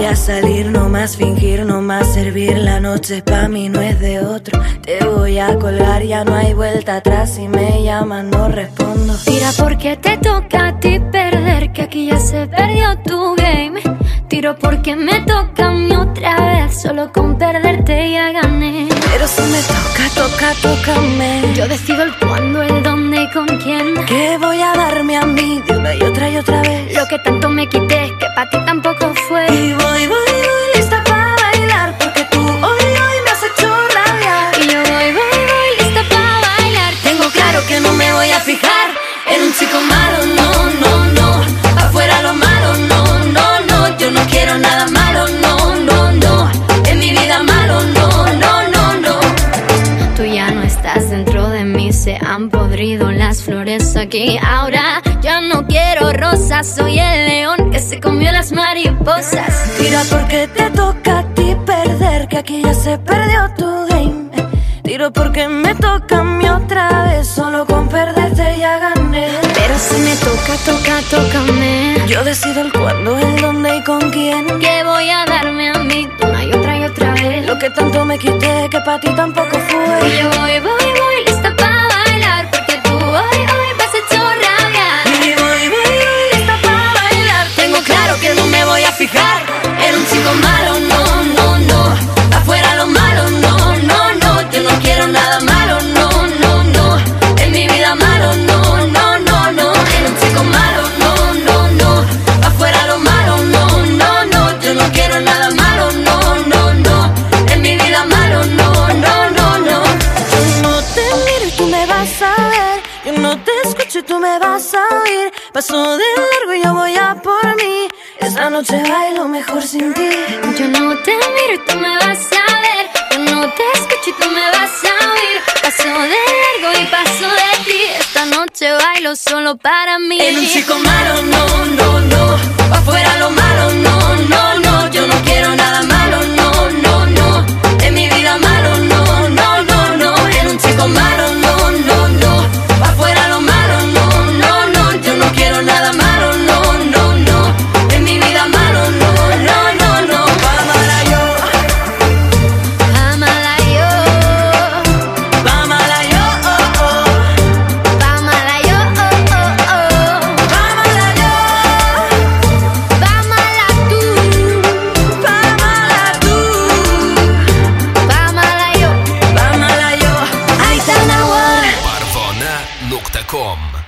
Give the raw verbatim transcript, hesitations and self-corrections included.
a salir, no más fingir, no más servir. La noche pa' mí no es de otro. Te voy a colgar, ya no hay vuelta atrás. Si me llaman no respondo. Tira porque te toca a ti perder, que aquí ya se perdió tu game. Tiro porque me toca a mí otra vez, solo con perderte ya gané. Pero si me toca, toca, tócame. Yo decido el cuándo, el dónde y con quién. Que voy a darme a mí de una y otra y otra vez. Lo que tanto me quité, que pa' ti tampoco fue. Y voy, voy, voy lista para bailar, porque tú hoy, hoy me has hecho rabiar. Y yo voy, voy, voy lista para bailar. Tengo claro que no me voy a fijar en un chico malo, no, no, no. Afuera lo malo, no, no, no. Yo no quiero nada malo, no, no, no. En mi vida malo, no, no, no, no. Tú ya no estás dentro de mí, se han podrido las flores aquí. Ahora ya no quiero rosas, soy el león que se comió las mariposas. Tira porque te toca a ti perder, que aquí ya se perdió tu game. Tiro porque me toca a mí otra vez, solo con perderte ya gané. Pero si me toca, toca, tócame. Yo decido el cuándo, el dónde y con quién. Que voy a darme a mí una y otra y otra vez. Lo que tanto me quité, que pa' ti tampoco fue. Y yo voy, voy, voy lista para bailar, porque tú hoy, hoy me has hecho rabiar. Y voy, voy, voy lista para bailar. Tengo claro que no me voy a fijar en un chico malo, no, no, no. Afuera lo malo, no, no, no. Yo no quiero nada malo, no, no, no. En mi vida malo, no, no, no, no. En un chico malo, no, no, no. Afuera lo malo, no, no, no. Yo no quiero nada malo, no, no, no. En mi vida malo, no, no, no, no. Yo no te miro y tú me vas a ver. Yo no te escucho y tú me vas a oír. Paso de largo y yo voy a por mí. Esta noche bailo mejor sin ti. Yo no te miro y tú me vas a ver. Yo no te escucho y tú me vas a oír. Paso de largo y paso de ti. Esta noche bailo solo para mí. En un chico malo, no, no, no. Afuera lo malo, no, no, no. Yo no quiero nada malo, no, no, no. En mi vida malo, no, no, no, no. En un chico malo, no, no, no. Afuera lo malo, no, no, no. Yo no quiero nada malo, no, no, no. En mi vida malo, no, no, no, no. Vámala yo, Vámala yo, vámala yo, oh, oh. vámala yo, oh, oh, oh. Vámala yo, Vámala tú, vámala tú. vámala yo. Vámala yo. Aitana War. Parvona punkt com